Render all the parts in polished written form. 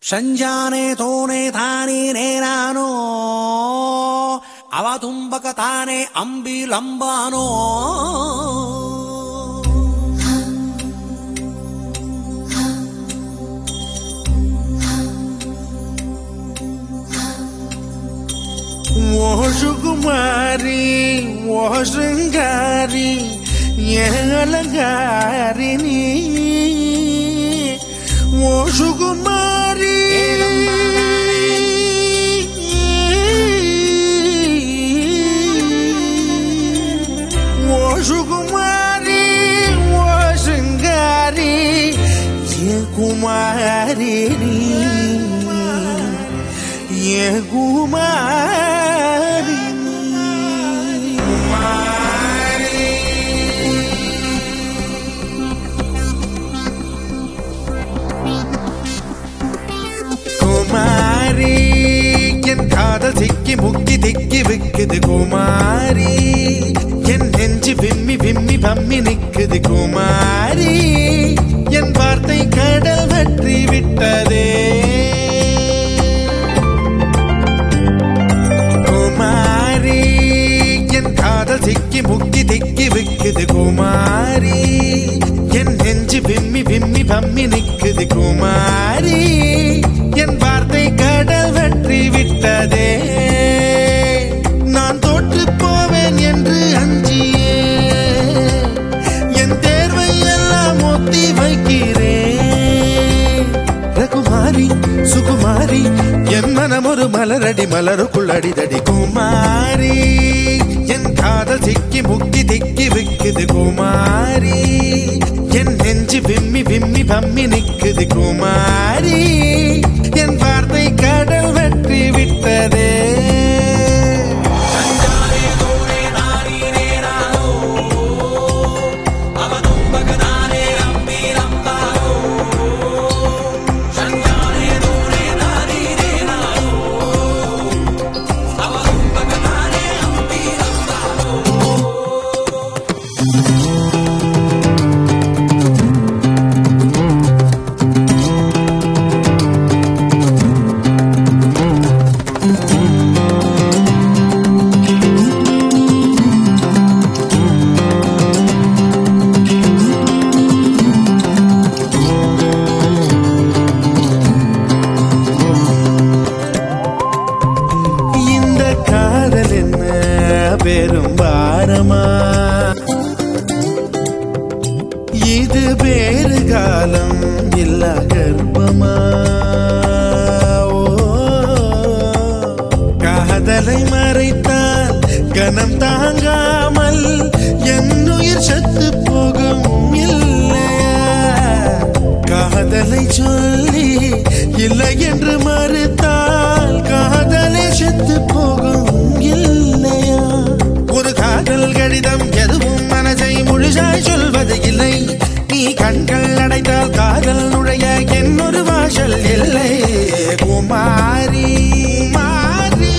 ಸಂಜಾನೆ ತೋನೆ ತಾನೇ ನೇನಾನೋ ಅವ ತುಂಬಕ ತಾನೆ ಅಂಬಿಲಂಬಾನೋ ಓ ಸುಕುಮಾರಿ ಓ ಶೃಂಗಾರಿ ಅಲಂಗಾರಿಣಿ ಓ ಸುಕುಮಾರಿ ಓ ಸುಕುಮಾರಿ ಓ ಶೃಂಗಾರಿ ಕುಮಾರಿಣಿ ಕುಮಾರಿ குமாரி என் காதல் சிக்கி முக்கி திக்கி விக்குது குமாரி என் நெஞ்சு விம்மி விம்மி பம்மி நிக்குது குமாரி என் வார்த்தை கடல் வற்றி விட்டதே குமாரி என் காதல் சிக்கி முக்கி திக்கி விக்குது குமாரி என் நெஞ்சு விம்மி விம்மி பம்மி நிக்குது குமாரி என் வார்த்தை கடல் வற்றி விட்டதே நான் தோற்று போவேன் என்று அஞ்சியே என் தேர்வை எல்லாம் ஒத்தி வைக்கிறேன் ரகுமாரி சுகுமாரி என் மனம் ஒரு மலரடி மலருக்குள் அடிதடி குமாரி என் காதல் சிக்கி முக்கி திக்கி விக்குது குமாரி என் நெஞ்சு விம்மி விம்மி பம்மி நிக்குது குமாரி என் வார்த்தை கடல் வற்றி விட்டதே பெரும் பாரமா இது வேறு காலம் இல்ல கர்ப்பமா காதலை மறைத்தால் கனம் தாங்காமல் என் உயிர் செத்து போகும் இல்லையா காதலை சொல்லி இல்லை என்று மறுத்தால் காதலை செத்து போகும் இல்லையா ஒரு காதல் கடிதம் எதுவும் மனதை முழுசாய் சொல்வது இல்லை நீ கண்கள் அடைத்தால் காதல் நுழைய என்னொரு வாசல் இல்லை குமாரி மாரி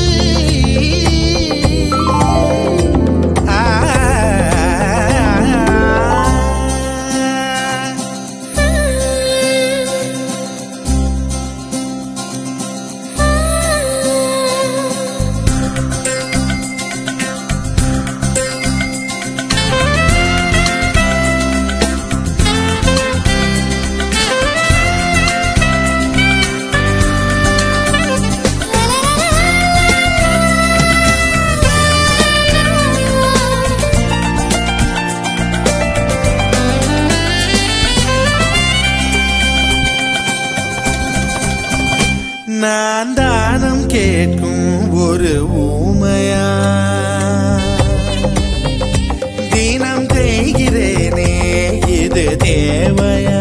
நான் தானம் கேட்கும் ஒரு ஊமையா தினம் தேய்கிறேனே இது தேவையா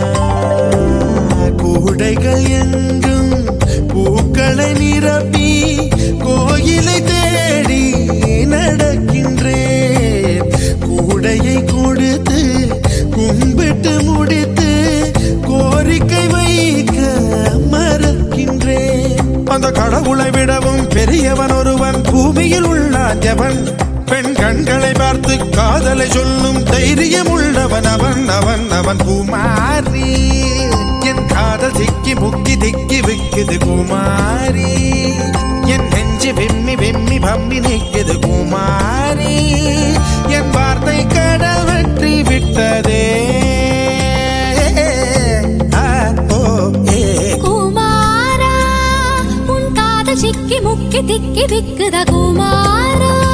கூடைகள் எங்கும் பூக்களை நிரப்பி கோயிலை தேடி நடக்கின்றேன் கூடையை கொடுத்து கும்பிட்டு முடித்து கோரிக்கை வைக்க மறக்கின்றேன் அந்த கடவுளை விடவும் பெரியவன் ஒருவன் பூமியில் உள்ளான் எவன் பெண் கண்களை பார்த்து காதலை சொல்லும் தைரியம் உள்ளவன் அவன் அவன் அவன் குமாரி என் காதல் சிக்கி முக்கி திக்கி விக்குது குமாரி என் நெஞ்சு வெம்மி வெம்மி பம்மி நிற்குது குமாரி என் வார்த்தை கடல் வெற்றி விட்டதே குமாரா உன் காதல் சிக்கி முக்கி திக்கி விக்குத குமாரா